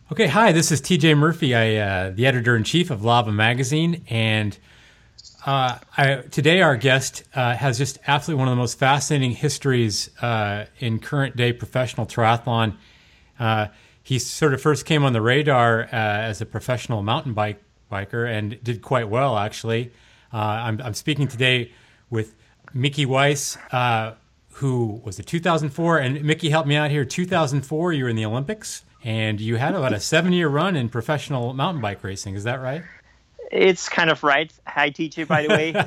Okay, hi, this is TJ Murphy, the editor in chief of Lava Magazine. And today, our guest has just absolutely one of the most fascinating histories in current day professional triathlon. He sort of first came on the radar as a professional biker and did quite well, actually. I'm speaking today with Mickey Weiss, who was a 2004. And Mickey, help me out here. 2004, you were in the Olympics. And you had about a 7-year run in professional mountain bike racing. Is that right? It's kind of right. Hi, TJ, by the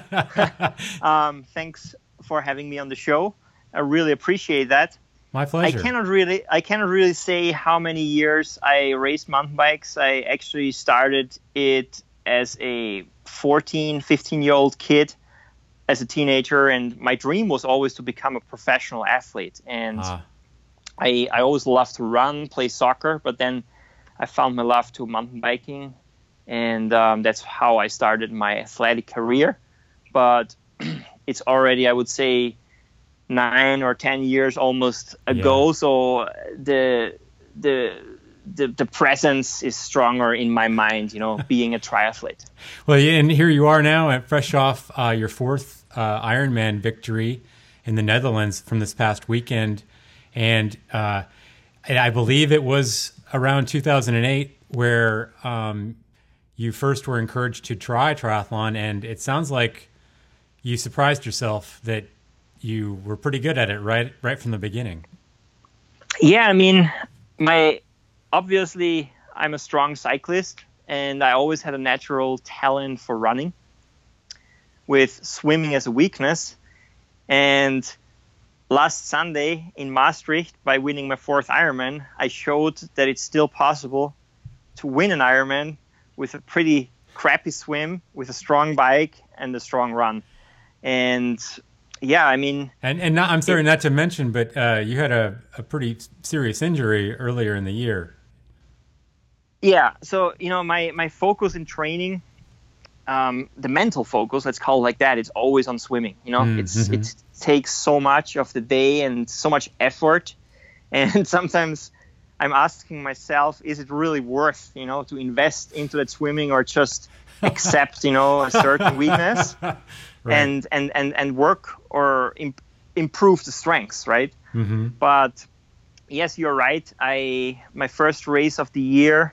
way. Thanks for having me on the show. I really appreciate that. My pleasure. I cannot really say how many years I raced mountain bikes. I actually started it as a 14, 15-year-old kid, as a teenager, and my dream was always to become a professional athlete. And I always loved to run, play soccer, but then I found my love to mountain biking, and that's how I started my athletic career. But it's already, I would say, 9 or 10 years almost ago, so the presence is stronger in my mind, being a triathlete. Well, yeah, and here you are now, fresh off your fourth Ironman victory in the Netherlands from this past weekend. And I believe it was around 2008 where you first were encouraged to try triathlon, and it sounds like you surprised yourself that you were pretty good at it right from the beginning. Yeah, I mean, obviously I'm a strong cyclist, and I always had a natural talent for running, with swimming as a weakness. And last Sunday in Maastricht, by winning my fourth Ironman, I showed that it's still possible to win an Ironman with a pretty crappy swim, with a strong bike and a strong run. And yeah, I mean... And not, I'm sorry not to mention, but you had a pretty serious injury earlier in the year. Yeah, so, my focus in training, the mental focus, let's call it like that, it's always on swimming. It takes so much of the day and so much effort, and sometimes I'm asking myself, is it really worth to invest into that swimming, or just accept a certain weakness right. and work or improve the strengths, right? But yes, you're right. My first race of the year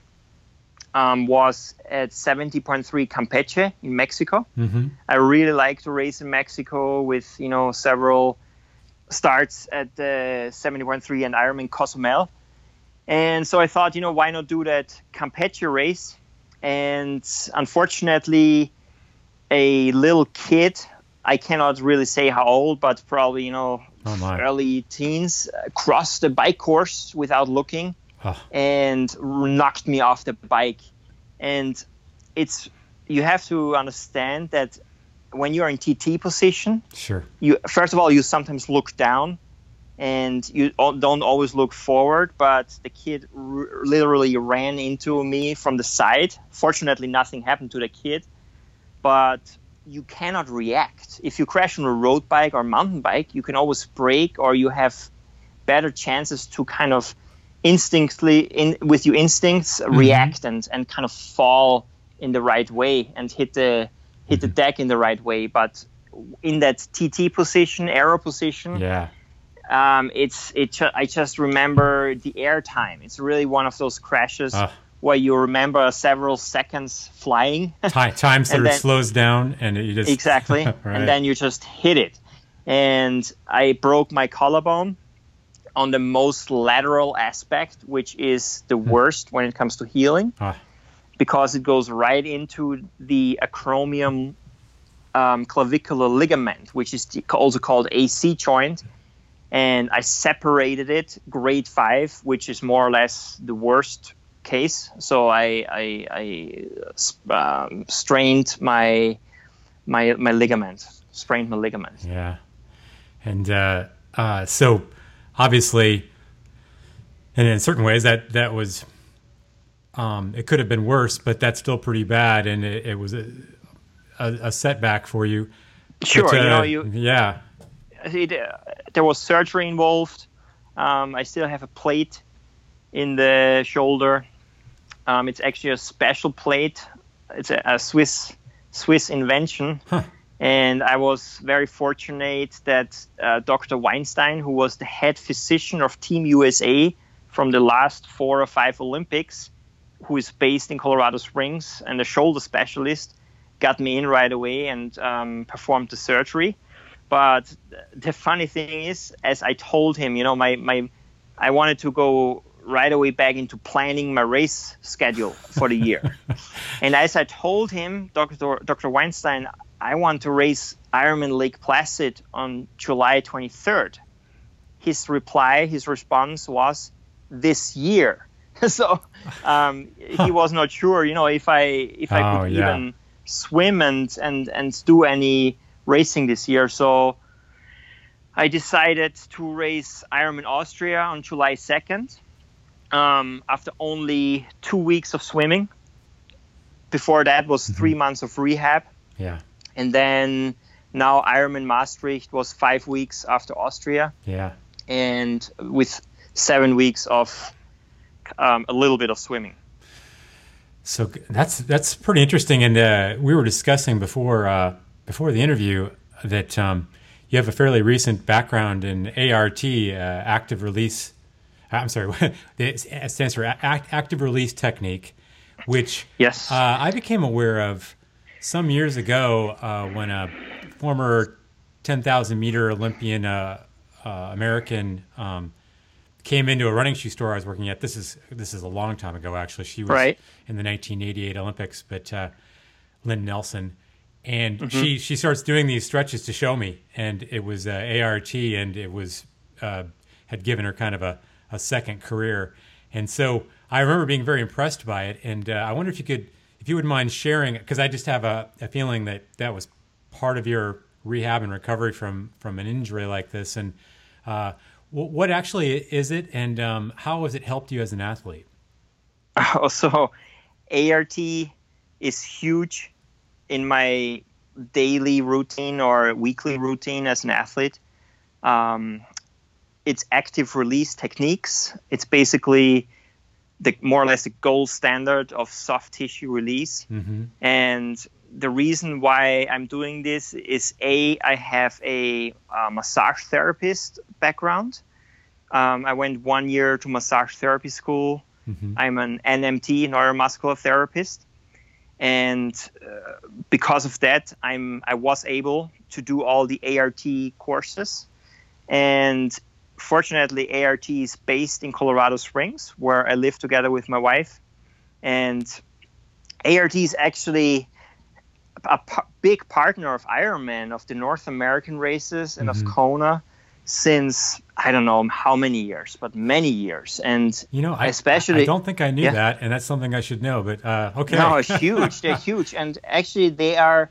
was at 70.3 Campeche in Mexico. I really like to race in Mexico with, several starts at the 70.3 and Ironman Cozumel. And so I thought, why not do that Campeche race? And unfortunately, a little kid, I cannot really say how old, but probably, early teens, crossed the bike course without looking. And knocked me off the bike. And you have to understand that when you're in TT position, sure, first of all, you sometimes look down and you don't always look forward, but the kid literally ran into me from the side. Fortunately, nothing happened to the kid, but you cannot react. If you crash on a road bike or mountain bike, you can always brake, or you have better chances to kind of instinctively with your instincts react and kind of fall in the right way and hit the deck in the right way. But in that TT position, aero position, I just remember the air time. It's really one of those crashes where you remember several seconds flying. Time sort of slows down, and you just exactly, right. And then you just hit it. And I broke my collarbone on the most lateral aspect, which is the worst when it comes to healing, because it goes right into the acromion clavicular ligament, which is also called AC joint. And I separated it, grade 5, which is more or less the worst case. So I strained my ligament, sprained my ligament. Yeah, and so obviously, and in certain ways that was it could have been worse, but that's still pretty bad, and it was a setback for you. Sure, but, yeah. There was surgery involved. I still have a plate in the shoulder, It's actually a special plate. It's a Swiss invention. Huh. And I was very fortunate that Dr. Weinstein, who was the head physician of Team USA from the last 4 or 5 Olympics, who is based in Colorado Springs and a shoulder specialist, got me in right away and performed the surgery. But the funny thing is, as I told him, I wanted to go right away back into planning my race schedule for the year. And as I told him, Dr. Weinstein, I want to race Ironman Lake Placid on July 23rd. His response was, this year. So he was not sure, if I could even swim and do any racing this year. So I decided to race Ironman Austria on July 2nd after only 2 weeks of swimming. Before that was 3 months of rehab. Yeah. And then now Ironman Maastricht was 5 weeks after Austria. Yeah. And with 7 weeks of a little bit of swimming. So that's pretty interesting. And we were discussing before the interview that you have a fairly recent background in ART, active release. I'm sorry, it stands for active release technique, which yes, I became aware of some years ago when a former 10,000 meter Olympian American came into a running shoe store I was working at. This is a long time ago, actually. She was right in the 1988 Olympics, but Lynn Nelson. And she starts doing these stretches to show me, and it was ART, and it was had given her kind of a second career. And so I remember being very impressed by it. And I wonder if you would mind sharing, because I just have a feeling that was part of your rehab and recovery from an injury like this. And what actually is it, and how has it helped you as an athlete? So ART is huge in my daily routine or weekly routine as an athlete. It's active release techniques. It's basically more or less the gold standard of soft tissue release. Mm-hmm. And the reason why I'm doing this is I have a massage therapist background. I went 1 year to massage therapy school. Mm-hmm. I'm an NMT, neuromuscular therapist. And because of that, I was able to do all the ART courses. And fortunately, ART is based in Colorado Springs, where I live together with my wife. And ART is actually a big partner of Ironman, of the North American races, and of Kona since I don't know how many years, but many years. And I don't think I knew that, and that's something I should know. But okay, no, it's huge. They're huge, and actually they are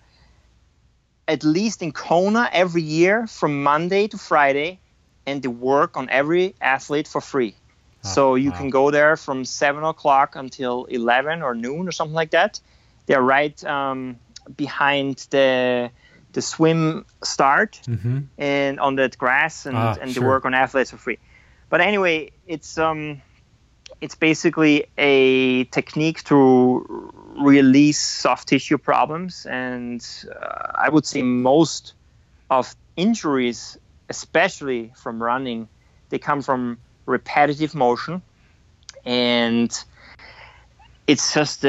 at least in Kona every year from Monday to Friday, and they work on every athlete for free. So you can go there from 7 o'clock until 11 or noon or something like that. They're right behind the swim start and on that grass, and they work on athletes for free. But anyway, it's basically a technique to release soft tissue problems, and I would say most of injuries, especially from running, they come from repetitive motion, and it's just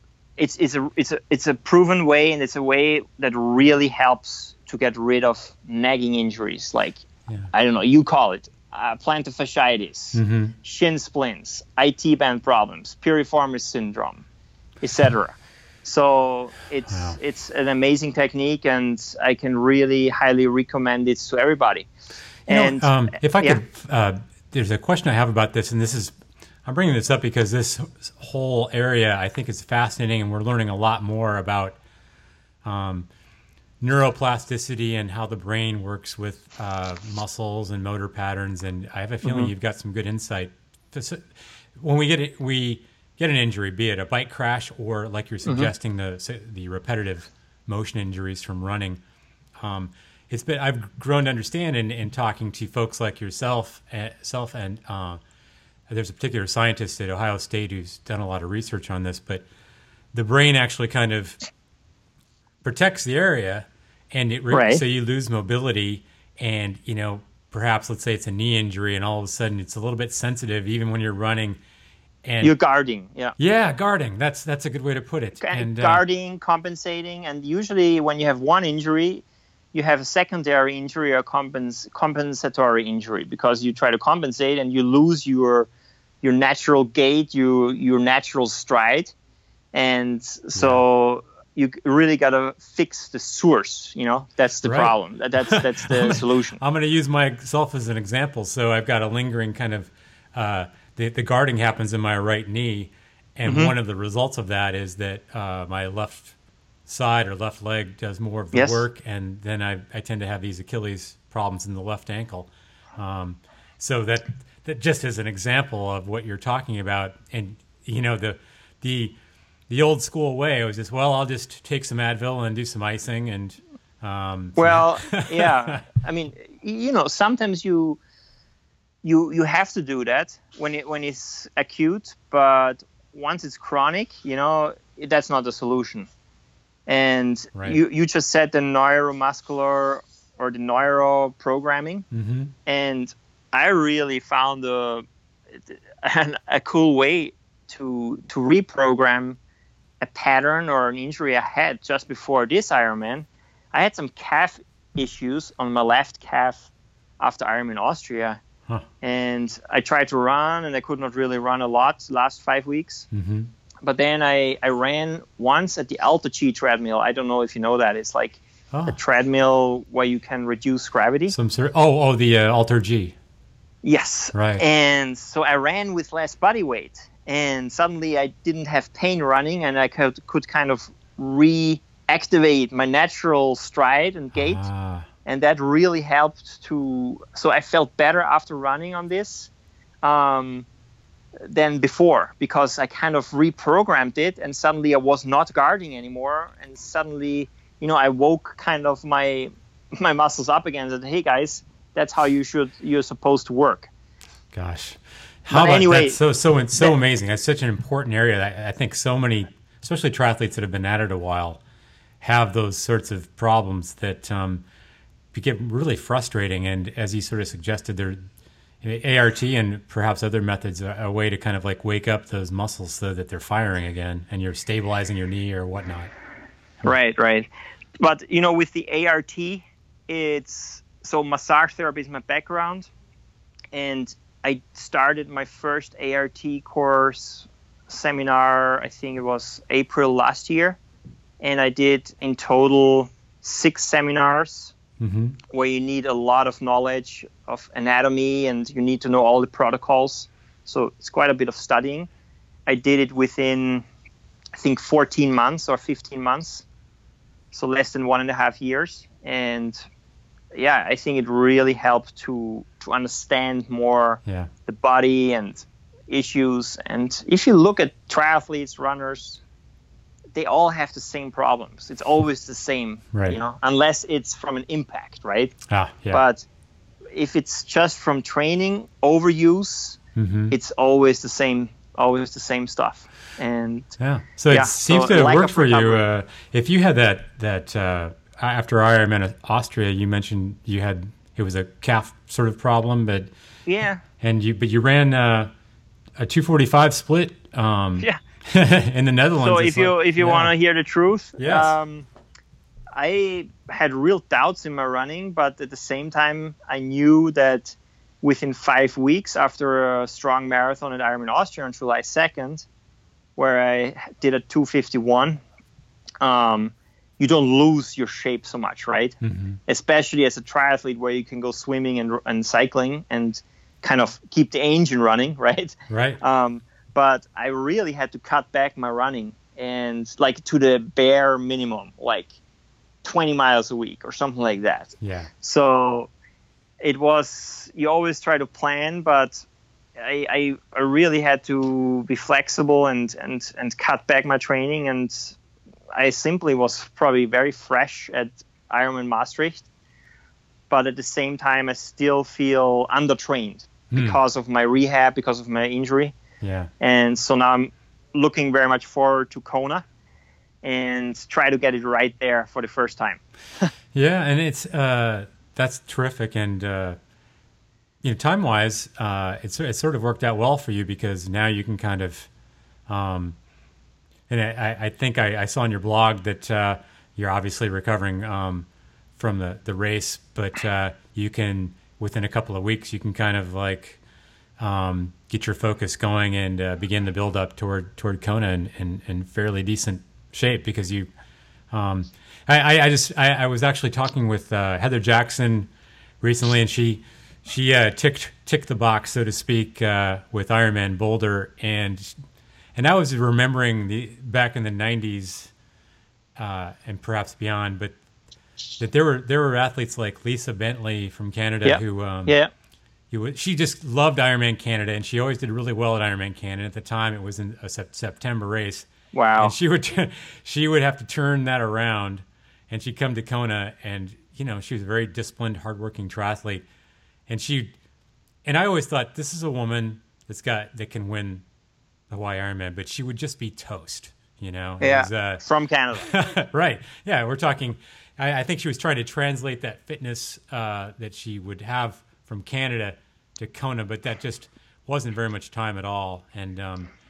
it's a proven way, and it's a way that really helps to get rid of nagging injuries, like I don't know, you call it plantar fasciitis, shin splints, IT band problems, piriformis syndrome, etc. So it's an amazing technique, and I can really highly recommend it to everybody. If I could, there's a question I have about this, and I'm bringing this up because this whole area I think is fascinating, and we're learning a lot more about neuroplasticity and how the brain works with muscles and motor patterns. And I have a feeling you've got some good insight. When we get an injury, be it a bike crash or, like you're suggesting, the repetitive motion injuries from running, I've grown to understand in talking to folks like yourself and there's a particular scientist at Ohio State who's done a lot of research on this, but the brain actually kind of protects the area, and so you lose mobility, and perhaps let's say it's a knee injury, and all of a sudden it's a little bit sensitive even when you're running. And you're guarding, yeah. Yeah, guarding. That's a good way to put it. And guarding, compensating, and usually when you have one injury, you have a secondary injury or compensatory injury, because you try to compensate and you lose your natural gait, your natural stride, and so you really got to fix the source. That's the problem. That's the solution. I'm going to use myself as an example. So I've got a lingering kind of the guarding happens in my right knee, and one of the results of that is that my left side or left leg does more of the work, and then I tend to have these Achilles problems in the left ankle. So that just as an example of what you're talking about, and the old school way was just, I'll just take some Advil and do some icing, and yeah. I mean, sometimes you have to do that when it's acute, but once it's chronic, that's not the solution. And you just said the neuromuscular or the neuro programming, and I really found a cool way to reprogram a pattern or an injury I had just before this Ironman. I had some calf issues on my left calf after Ironman Austria. And I tried to run, and I could not really run a lot the last 5 weeks. But then I ran once at the Alter G treadmill. I don't know if you know that. It's like a treadmill where you can reduce gravity. The Alter G. Yes. Right. And so I ran with less body weight, and suddenly I didn't have pain running, and I could kind of reactivate my natural stride and gait. And that really helped so I felt better after running on this than before, because I kind of reprogrammed it, and suddenly I was not guarding anymore. And suddenly, I woke kind of my muscles up again and said, hey guys, that's how you're supposed to work. Gosh. That's so amazing. That's such an important area that I think so many, especially triathletes that have been at it a while, have those sorts of problems that get really frustrating. And as you sort of suggested, ART and perhaps other methods are a way to kind of like wake up those muscles so that they're firing again, and you're stabilizing your knee or whatnot. Right. But, with the ART, so massage therapy is my background, and I started my first ART course seminar, I think it was April last year, and I did in total 6 seminars where you need a lot of knowledge of anatomy, and you need to know all the protocols. So it's quite a bit of studying. I did it within, I think, 14 months or 15 months, so less than 1.5 years. And yeah, I think it really helped to understand more the body and issues. And if you look at triathletes, runners, they all have the same problems. It's always the same, unless it's from an impact, right? But if it's just from training, overuse, it's always the same stuff. And so it seems to have worked for you. If you had that after Ironman Austria, you mentioned it was a calf sort of problem, but you ran a 2:45 split. In the Netherlands. So if you want to hear the truth, I had real doubts in my running, but at the same time, I knew that within 5 weeks after a strong marathon at Ironman Austria on July 2nd, where I did a 2:51, you don't lose your shape so much, right? Especially as a triathlete, where you can go swimming and cycling and kind of keep the engine running, right? But I really had to cut back my running, and like to the bare minimum, like 20 miles a week or something like that. So it was, you always try to plan, but I really had to be flexible and cut back my training. And I simply was probably very fresh at Ironman Maastricht, but at the same time, I still feel undertrained. because of my rehab, because of my injury. Yeah. And so now I'm looking very much forward to Kona and try to get it right there for the first time. Yeah, and it's that's terrific, and time-wise, it sort of worked out well for you because now you can kind of, and I think I saw on your blog that you're obviously recovering from the race, but you can within a couple of weeks you can kind of like get your focus going and begin the build up toward Kona in fairly decent shape because you. I was actually talking with Heather Jackson recently, and she ticked the box, so to speak, with Ironman Boulder, and I was remembering back in the '90s and perhaps beyond, but that there were athletes like Lisa Bentley from Canada she just loved Ironman Canada, and she always did really well at Ironman Canada. At the time, it was in a September race. Wow! And she would have to turn that around, and she'd come to Kona, and she was a very disciplined, hardworking triathlete, and I always thought this is a woman that can win the Hawaii Ironman, but she would just be toast, Yeah, from Canada. Right? Yeah, we're talking. I think she was trying to translate that fitness that she would have from Canada to Kona, but that just wasn't very much time at all. And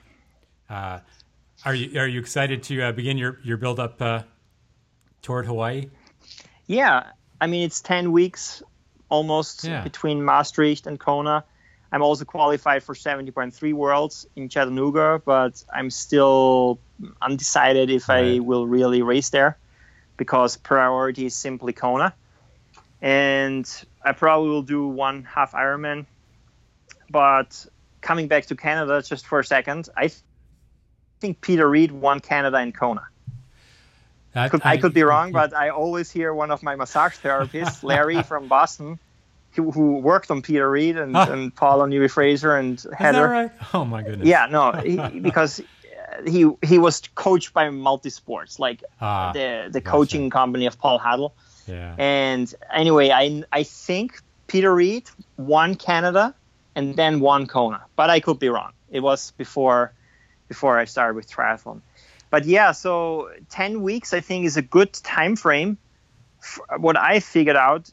are you excited to begin your build up toward Hawaii? Yeah, I mean it's 10 weeks almost between Maastricht and Kona. I'm also qualified for 70.3 Worlds in Chattanooga, but I'm still undecided if I will really race there because priority is simply Kona. And I probably will do one half Ironman. But coming back to Canada just for a second, I think Peter Reed won Canada in Kona. I could be wrong, but I always hear one of my massage therapists, Larry from Boston, who worked on Peter Reed and Paula Newby Fraser and Heather. Is that right? Oh my goodness. Yeah, no, because he was coached by Multisports, like the coaching company of Paul Haddle. Yeah. And anyway, I think Peter Reed won Canada and then won Kona, but I could be wrong. It was before I started with triathlon. But yeah, so 10 weeks I think is a good time frame. What I figured out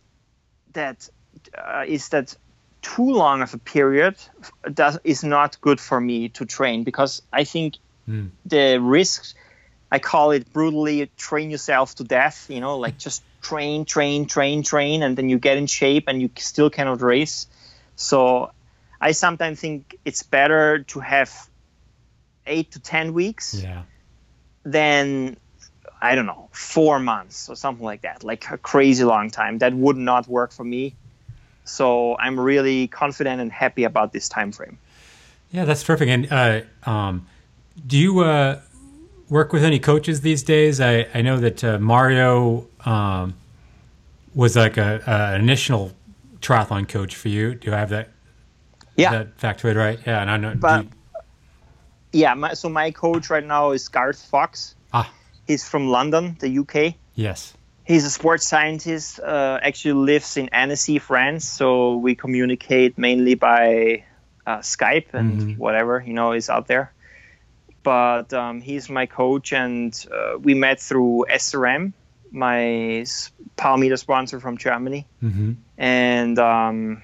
is that too long of a period is not good for me to train because I think the risks, I call it brutally train yourself to death, like just train, and then you get in shape and you still cannot race. So I sometimes think it's better to have 8 to 10 weeks than, I don't know, 4 months or something like that, like a crazy long time. That would not work for me. So I'm really confident and happy about this time frame. Yeah, that's terrific. And do you work with any coaches these days? I know that Mario was like an initial triathlon coach for you. Do I have that? Yeah, that factoid right? Yeah, and I know. But so my coach right now is Garth Fox. He's from London, the UK. Yes. He's a sports scientist. Actually lives in Annecy, France. So we communicate mainly by Skype and whatever is out there. But he's my coach, and we met through SRM, my Power Meter sponsor from Germany. And I'm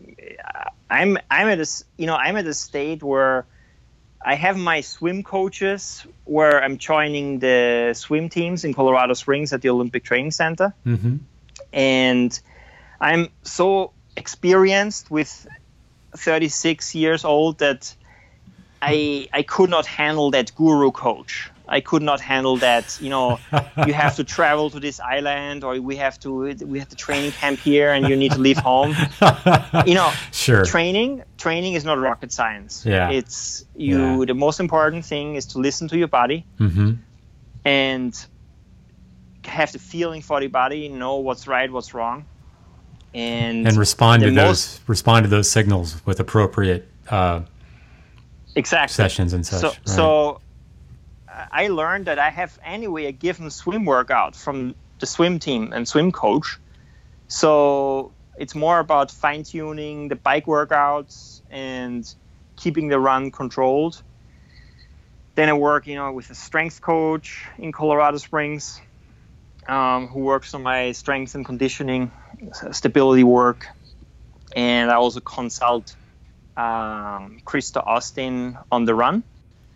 at a state where I have my swim coaches, where I'm joining the swim teams in Colorado Springs at the Olympic Training Center. And I'm so experienced with 36 years old that I could not handle that guru coach. I could not handle that, you have to travel to this island, or we have the training camp here and you need to leave home. Sure. Training is not rocket science. Yeah. It's the most important thing is to listen to your body and have the feeling for the body, know what's right, what's wrong. And respond to those signals with appropriate exactly sessions and such. So I learned that I have anyway a given swim workout from the swim team and swim coach. So it's more about fine tuning the bike workouts and keeping the run controlled. Then I work, with a strength coach in Colorado Springs, who works on my strength and conditioning, stability work. And I also consult Krista Austin on the run.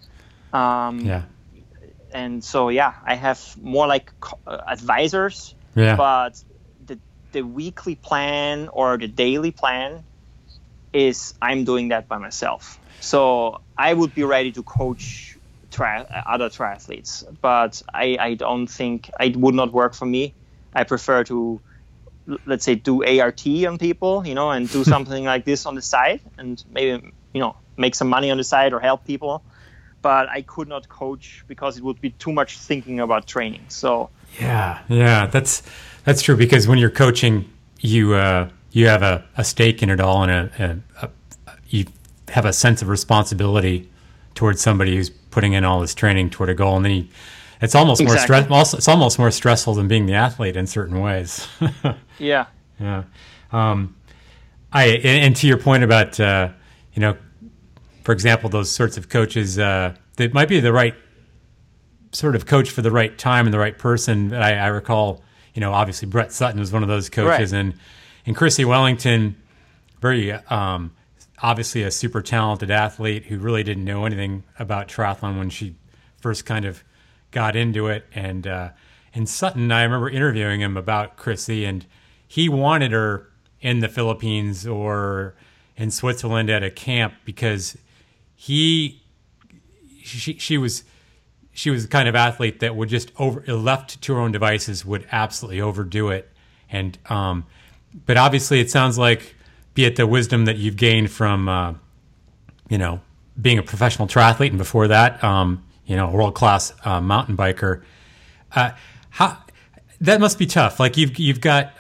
And so, I have more like advisors, but the weekly plan or the daily plan is I'm doing that by myself. So I would be ready to coach other triathletes, but I don't think it would not work for me. I prefer to, let's say, do ART on people, and do something like this on the side and maybe, make some money on the side or help people. But I could not coach because it would be too much thinking about training. So yeah, that's true, because when you're coaching, you have a stake in it all, and you have a sense of responsibility towards somebody who's putting in all this training toward a goal, and then it's almost more it's almost more stressful than being the athlete in certain ways. Yeah. And to your point about for example, those sorts of coaches, they might be the right sort of coach for the right time and the right person. I recall, obviously Brett Sutton was one of those coaches, right. and Chrissy Wellington, very obviously a super talented athlete who really didn't know anything about triathlon when she first kind of got into it. And Sutton, I remember interviewing him about Chrissy, and he wanted her in the Philippines or in Switzerland at a camp because she was the kind of athlete that would just left to her own devices would absolutely overdo it. And but obviously it sounds like, be it the wisdom that you've gained from being a professional triathlete, and before that a world-class mountain biker, how that must be tough. Like you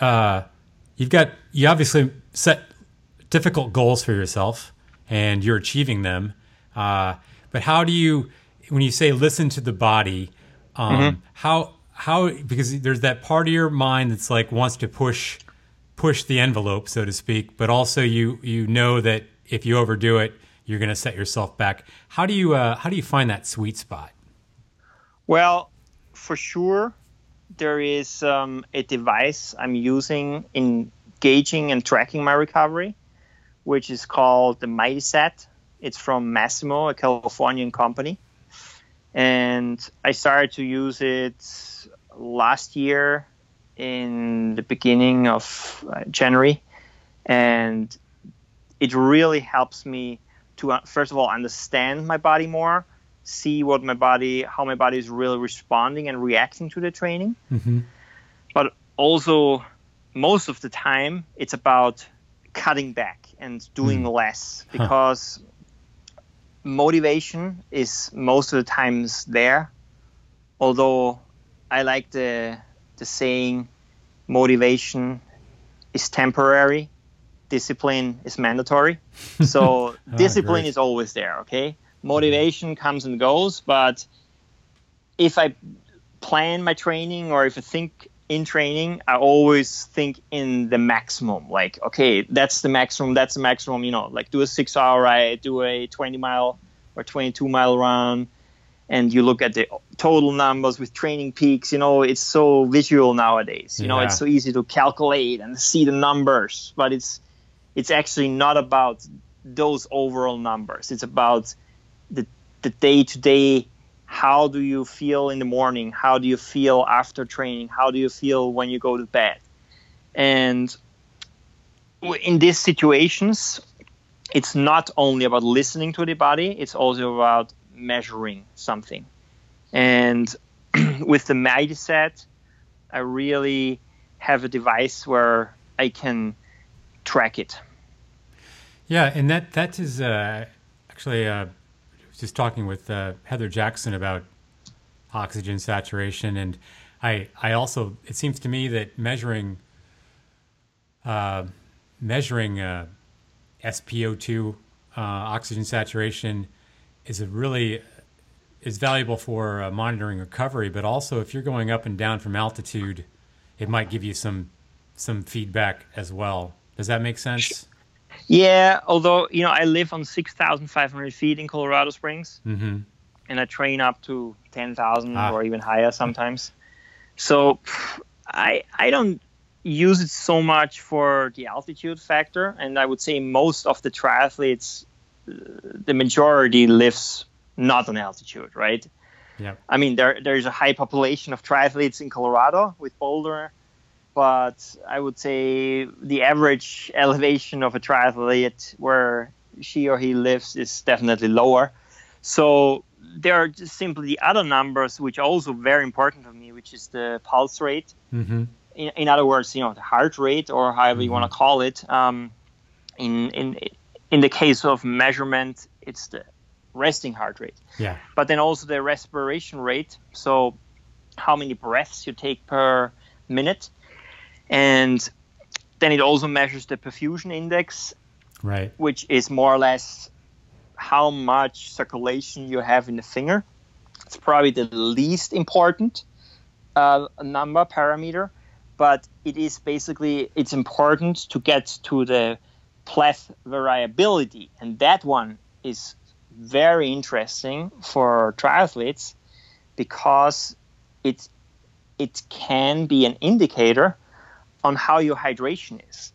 obviously set difficult goals for yourself and you're achieving them. But how do you, when you say listen to the body, how because there's that part of your mind that's like wants to push the envelope, so to speak, but also you know that if you overdo it, you're going to set yourself back. How do you find that sweet spot? Well, for sure, there is a device I'm using in gauging and tracking my recovery, which is called the MightySat. It's from Massimo, a Californian company. And I started to use it last year in the beginning of January. And it really helps me to, first of all, understand my body more, see how my body is really responding and reacting to the training. Mm-hmm. But also, most of the time, it's about cutting back and doing less, because motivation is most of the times there. Although I like the saying, motivation is temporary, discipline is mandatory. So discipline is always there, okay? Motivation comes and goes, but if I plan my training or if I think in training, I always think in the maximum. Like, okay, that's the maximum, like do a 6-hour ride, do a 20-mile or 22-mile run, and you look at the total numbers with training peaks. It's so visual nowadays. It's so easy to calculate and see the numbers, but it's actually not about those overall numbers. It's about the day-to-day. How do you feel in the morning? How do you feel after training? How do you feel when you go to bed? And in these situations, it's not only about listening to the body, it's also about measuring something. And with the MightySat, I really have a device where I can track it. Yeah, and that is actually... just talking with Heather Jackson about oxygen saturation, and I also, it seems to me that measuring SpO2 oxygen saturation is valuable for monitoring recovery, but also if you're going up and down from altitude, it might give you some feedback as well. Does that make sense? Yeah, although, I live on 6,500 feet in Colorado Springs, Mm-hmm. and I train up to 10,000 or even higher sometimes. So I don't use it so much for the altitude factor, and I would say most of the triathletes, the majority lives not on altitude, right? Yeah. I mean, there's a high population of triathletes in Colorado with Boulder, but I would say the average elevation of a triathlete where she or he lives is definitely lower. So there are just simply the other numbers, which are also very important for me, which is the pulse rate. Mm-hmm. In other words, the heart rate, or however you want to call it. In the case of measurement, it's the resting heart rate. Yeah. But then also the respiration rate. So how many breaths you take per minute. And then it also measures the perfusion index, right, which is more or less how much circulation you have in the finger. It's probably the least important parameter, but it's important to get to the pleth variability, and that one is very interesting for triathletes because it can be an indicator on how your hydration is.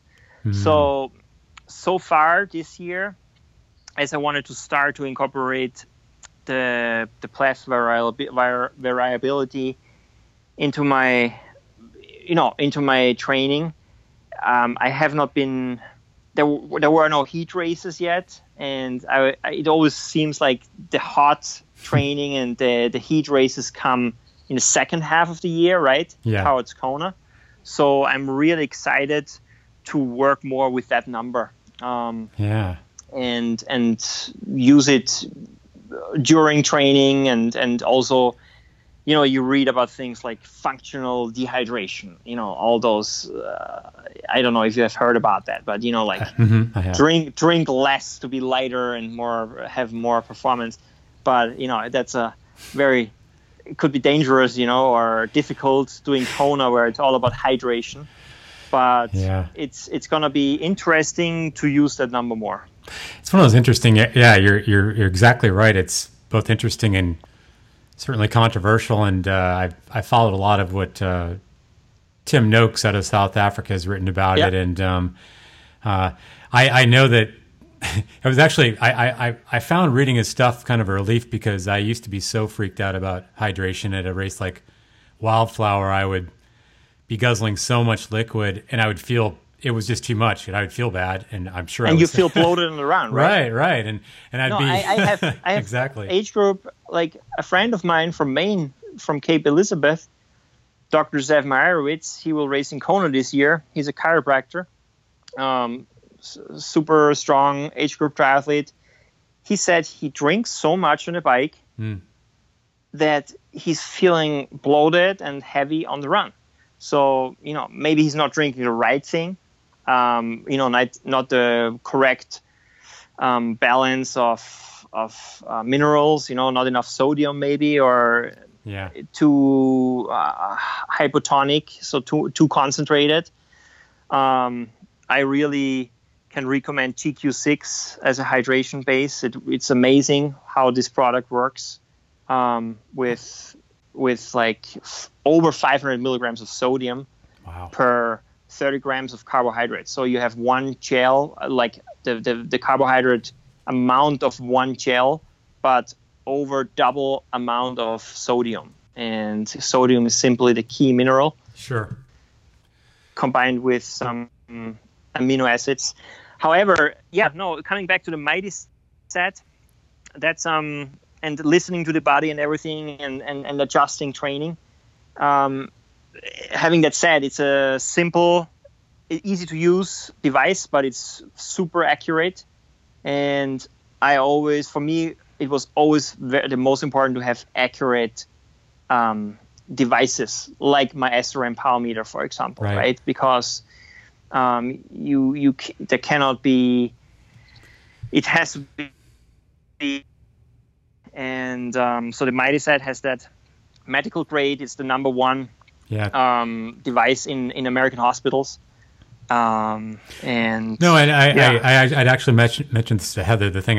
So far this year, as I wanted to start to incorporate the pleth variability into my training, I have not been. There were no heat races yet, and it always seems like the hot training and the heat races come in the second half of the year, right? Yeah. Towards Kona. So I'm really excited to work more with that number. Yeah. And use it during training, and also, you read about things like functional dehydration, all those, I don't know if you have heard about that, but I have. drink less to be lighter and have more performance. But that's it could be dangerous, or difficult doing Kona where it's all about hydration. But yeah, it's gonna be interesting to use that number more. It's one of those interesting. Yeah, you're exactly right. It's both interesting and certainly controversial. And I followed a lot of what Tim Noakes out of South Africa has written about it. And I know that it was actually I found reading his stuff kind of a relief, because I used to be so freaked out about hydration at a race like Wildflower. I would be guzzling so much liquid, and I would feel it was just too much, and I would feel bad, and I'm sure. And you feel bloated on the run, right? Right, and I'd be. I have exactly age group, like a friend of mine from Maine, from Cape Elizabeth, Dr. Zev Meyerowitz. He will race in Kona this year. He's a chiropractor, super strong age group triathlete. He said he drinks so much on the bike that he's feeling bloated and heavy on the run. So, maybe he's not drinking the right thing, not the correct balance of minerals, not enough sodium maybe, or too hypotonic, so too concentrated. I really can recommend GQ6 as a hydration base. It's amazing how this product works with like over 500 milligrams of sodium per 30 grams of carbohydrates. So you have one gel, like the carbohydrate amount of one gel, but over double amount of sodium. And sodium is simply the key mineral. Sure. Combined with some amino acids. However, coming back to the Mighty set, that's and listening to the body and everything, and adjusting training. Having that said, it's a simple, easy to use device, but it's super accurate. And for me, it was always the most important to have accurate devices, like my SRM power meter, for example, right? Because there cannot be, it has to be. And so the MightySat has that medical grade. It's the number one device in American hospitals. And no, and I'd actually mentioned this to Heather. The thing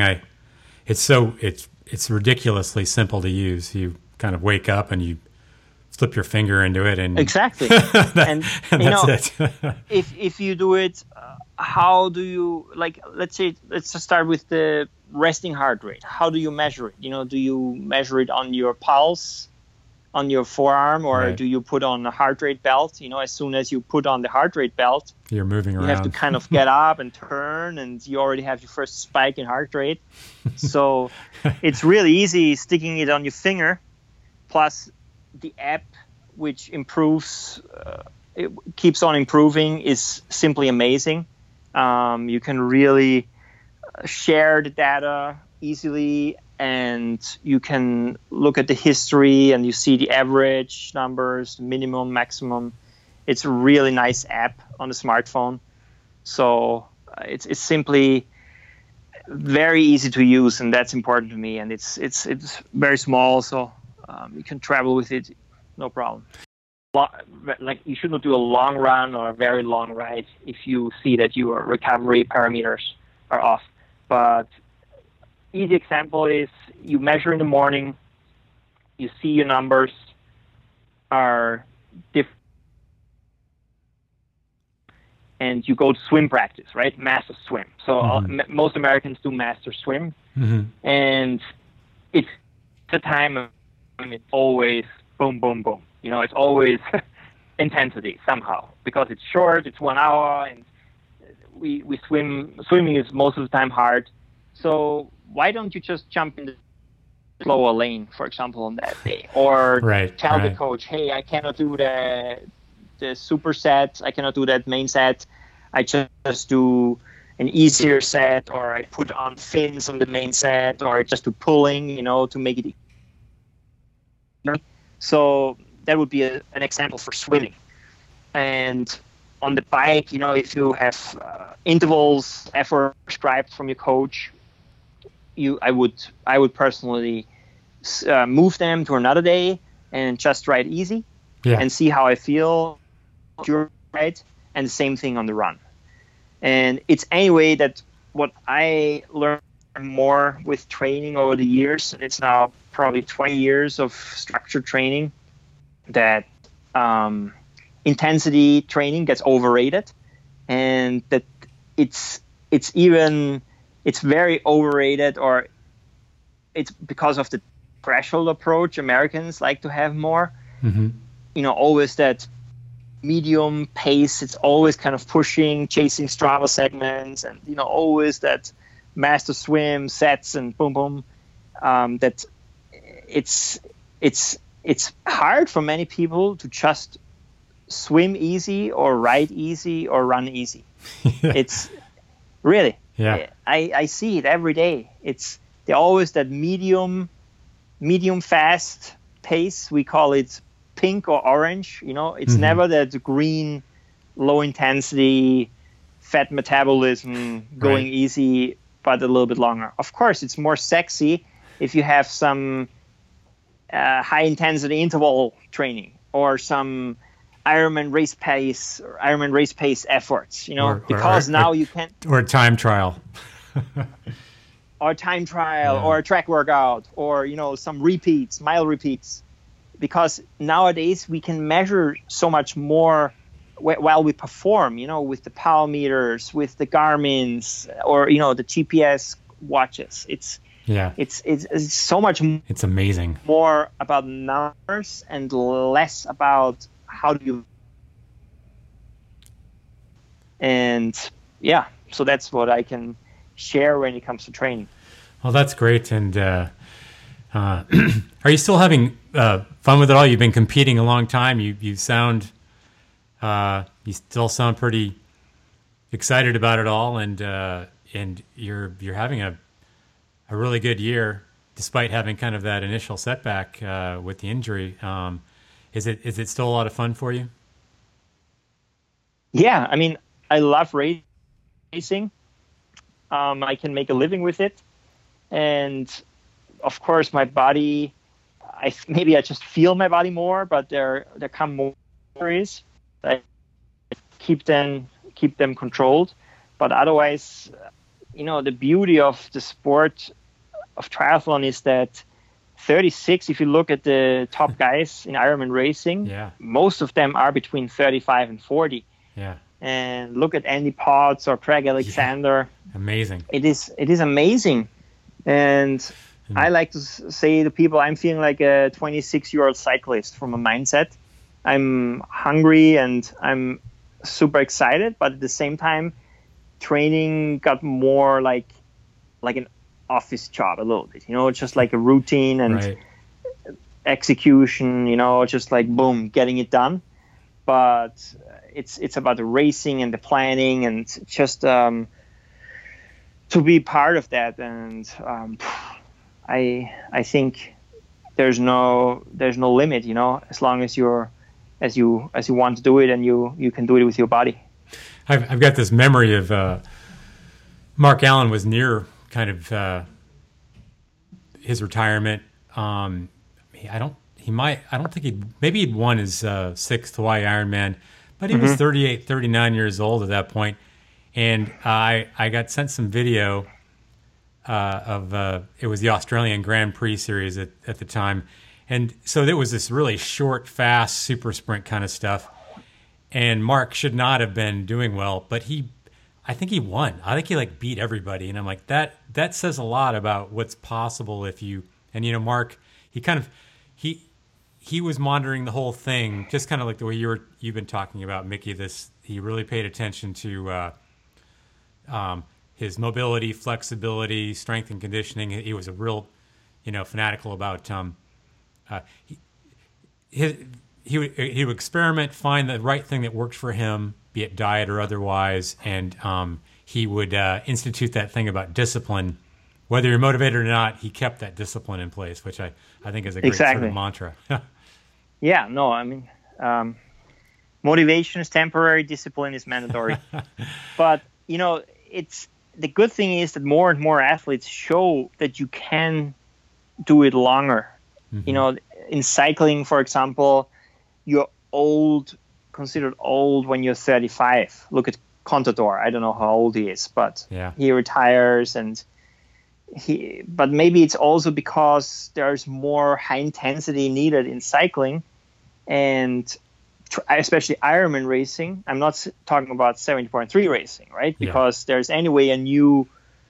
it's ridiculously simple to use. You kind of wake up and you slip your finger into it, and exactly. and that's it. if you do it, how do you, like? Let's just start with the resting heart rate. How do you measure it? Do you measure it on your pulse, on your forearm, or Right. do you put on a heart rate belt? As soon as you put on the heart rate belt, You're moving around. you have to kind of get up and turn, and you already have your first spike in heart rate. So it's really easy sticking it on your finger. Plus the app, which improves, it keeps on improving, is simply amazing. You can really share the data easily, and you can look at the history, and you see the average numbers, minimum, maximum. It's a really nice app on the smartphone. So it's simply very easy to use, and that's important to me. And it's very small, so you can travel with it, no problem. Like, you should not do a long run or a very long ride if you see that your recovery parameters are off. But easy example is you measure in the morning, you see your numbers are different, and you go to swim practice, right? Master swim. So most Americans do master swim, and it's the time when it's always boom, boom, boom. It's always intensity somehow, because it's short, it's 1 hour, and we swimming is most of the time hard. So why don't you just jump in the slower lane, for example, on that day, or tell the coach, hey, I cannot do the superset, I cannot do that main set, I just do an easier set, or I put on fins on the main set, or I just do pulling, to make it. So that would be an example for swimming. And on the bike, if you have intervals, effort prescribed from your coach, I would personally move them to another day and just ride easy and see how I feel during the ride, and the same thing on the run. And it's anyway that what I learned more with training over the years, and it's now probably 20 years of structured training, that intensity training gets overrated, and that it's very overrated, or it's because of the threshold approach Americans like to have more. Always that medium pace. It's always kind of pushing, chasing Strava segments, and always that master swim sets and boom boom. That it's hard for many people to just swim easy or ride easy or run easy. It's really, I see it every day. They're always that medium fast pace. We call it pink or orange. It's never that green, low intensity, fat metabolism, going easy but a little bit longer. Of course, it's more sexy if you have some high intensity interval training, or some Ironman race pace efforts, because now you can, or time trial, or a track workout, or some repeats, mile repeats, because nowadays we can measure so much more while we perform, with the power meters, with the Garmin's, or the GPS watches. It's so much. It's amazing. More about numbers and less about how do you. And so that's what I can share when it comes to training. Well, that's great. And are you still having fun with it all? You've been competing a long time. You sound, you still sound pretty excited about it all, and you're having a really good year, despite having kind of that initial setback with the injury. Is it still a lot of fun for you? Yeah, I mean, I love racing. I can make a living with it, and of course, my body. Maybe I just feel my body more, but there come more injuries. I keep then keep them controlled. But otherwise, the beauty of the sport of triathlon is that 36, if you look at the top guys in Ironman racing, most of them are between 35 and 40. Yeah. And look at Andy Potts or Craig Alexander. Yeah. Amazing. It is amazing. And I like to say to people, I'm feeling like a 26-year-old cyclist from a mindset. I'm hungry and I'm super excited, but at the same time, training got more like an office job a little bit, just like a routine and execution, just like boom, getting it done. But it's about the racing and the planning and just to be part of that. And I think there's no limit, as long as you want to do it and you can do it with your body. I've got this memory of Mark Allen was near kind of his retirement. I don't think he'd won his sixth Hawaii Ironman, but he was 38, 39 years old at that point. And I got sent some video of it was the Australian Grand Prix series at the time. And so there was this really short, fast, super sprint kind of stuff. And Mark should not have been doing well, but I think he won. I think he beat everybody. And I'm like, that says a lot about what's possible if you, and Mark, he was monitoring the whole thing, just kind of like the way you've been talking about, Mickey. He really paid attention to his mobility, flexibility, strength and conditioning. He was a real, fanatical about he would experiment, find the right thing that worked for him, be it diet or otherwise, and he would institute that thing about discipline. Whether you're motivated or not, he kept that discipline in place, which I think is a great sort of mantra. Yeah, no, I mean, motivation is temporary, discipline is mandatory. But, it's the good thing is that more and more athletes show that you can do it longer. Mm-hmm. In cycling, for example, you're considered old when you're 35. Look at Contador. I don't know how old he is, but he retires but maybe it's also because there's more high intensity needed in cycling and especially Ironman racing. I'm not talking about 70.3 racing, right? Because there's anyway a new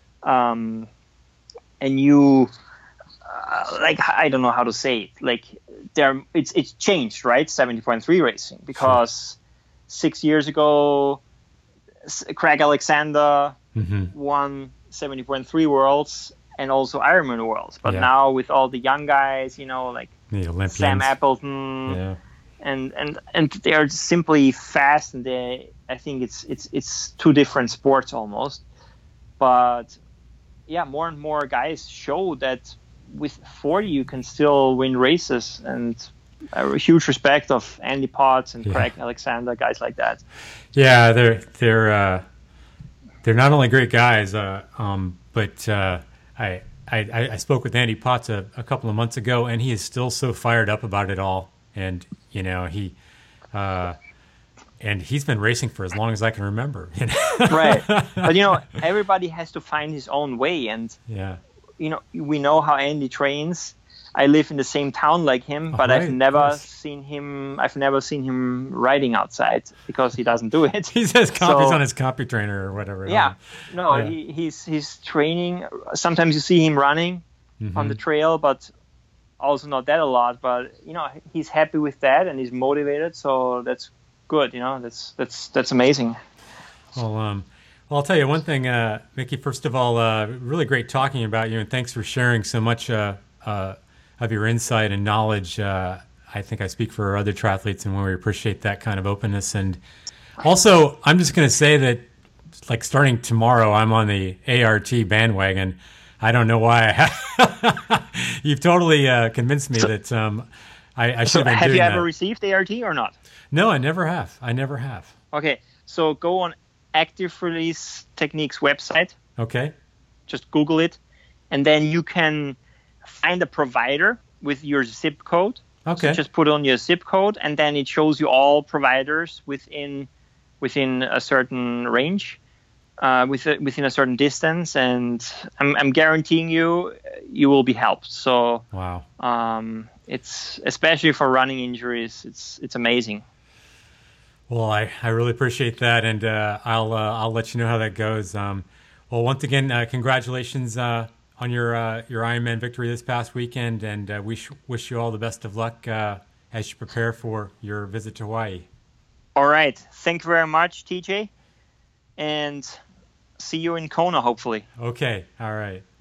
I don't know how to say it. It's changed, right? 70.3 racing because 6 years ago, Craig Alexander won 70.3 Worlds and also Ironman Worlds. But now with all the young guys, the Olympians. Sam Appleton, and they are simply fast, and I think it's two different sports almost. But more and more guys show that with 40 you can still win races, and a huge respect of Andy Potts and Craig Alexander, guys like that. Yeah, they're not only great guys, but I spoke with Andy Potts a couple of months ago, and he is still so fired up about it all. And he's been racing for as long as I can remember. Right, but everybody has to find his own way, and we know how Andy trains. I live in the same town like him, but I've never seen him riding outside because he doesn't do it. He says he's on his CompuTrainer or whatever. Yeah, he's training. Sometimes you see him running on the trail, but also not that a lot. But he's happy with that and he's motivated, so that's good. That's amazing. Well, I'll tell you one thing, Mickey. First of all, really great talking about you, and thanks for sharing so much of your insight and knowledge. I think I speak for other triathletes, and we appreciate that kind of openness. And also, I'm just going to say that, starting tomorrow, I'm on the ART bandwagon. I don't know why. You've totally convinced me that I should have been doing that. Have you ever received ART or not? No, I never have. Okay, so go on Active Release Techniques website. Okay. Just Google it, and then you can find a provider with your zip code. Okay. So just put on your zip code, and then it shows you all providers within within a certain range, within a certain distance, and I'm guaranteeing you will be helped. So wow, it's especially for running injuries, it's amazing. Well, I really appreciate that, and I'll let you know how that goes. Well, once again, congratulations on your Ironman victory this past weekend, and we wish you all the best of luck as you prepare for your visit to Hawaii. All right, thank you very much, TJ, and see you in Kona, hopefully. Okay, all right.